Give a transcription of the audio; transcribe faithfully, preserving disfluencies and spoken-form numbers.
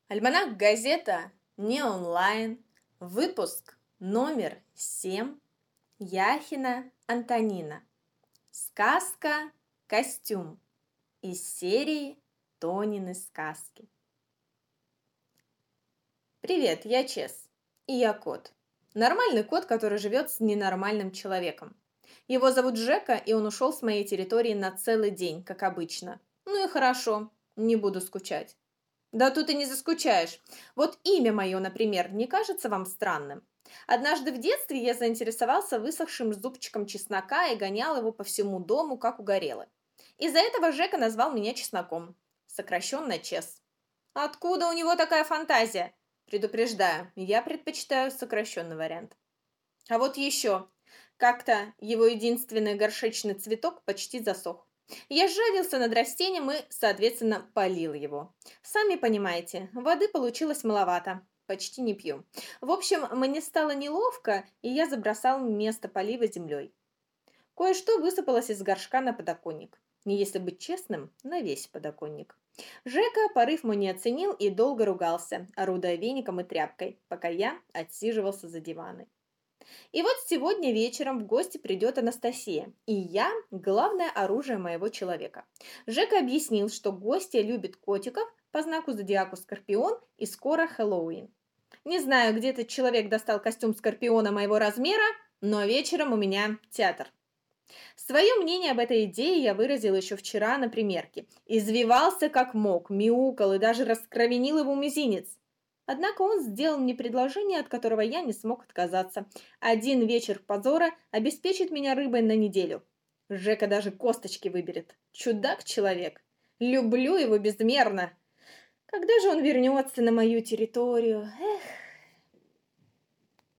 Альманах газета не онлайн. Выпуск номер семь. Яхина Антонина. Сказка «Костюм» из серии Тонины сказки. Привет, я Чес. И я кот. Нормальный кот, который живет с ненормальным человеком. Его зовут Жека, и он ушел с моей территории на целый день, как обычно. Ну и хорошо, не буду скучать. Да тут и не заскучаешь. Вот имя мое, например, не кажется вам странным? Однажды в детстве я заинтересовался высохшим зубчиком чеснока и гонял его по всему дому, как угорелый. Из-за этого Жека назвал меня Чесноком, сокращенно Чес. Откуда у него такая фантазия? Предупреждаю, я предпочитаю сокращенный вариант. А вот еще. Как-то его единственный горшечный цветок почти засох. Я сжалился над растением и, соответственно, полил его. Сами понимаете, воды получилось маловато. Почти не пью. В общем, мне стало неловко, и я забросал место полива землей. Кое-что высыпалось из горшка на подоконник. Не если быть честным, на весь подоконник. Жека порыв мой не оценил и долго ругался, орудуя веником и тряпкой, пока я отсиживался за диваной. И вот сегодня вечером в гости придет Анастасия, и я – главное оружие моего человека. Жека объяснил, что гостья любит котиков по знаку зодиака Скорпион, и скоро Хэллоуин. Не знаю, где этот человек достал костюм Скорпиона моего размера, но вечером у меня театр. Свое мнение об этой идее я выразил еще вчера на примерке. Извивался как мог, мяукал и даже раскровенил его мизинец. Однако он сделал мне предложение, от которого я не смог отказаться. Один вечер позора обеспечит меня рыбой на неделю. Жека даже косточки выберет. Чудак-человек. Люблю его безмерно. Когда же он вернется на мою территорию? Эх...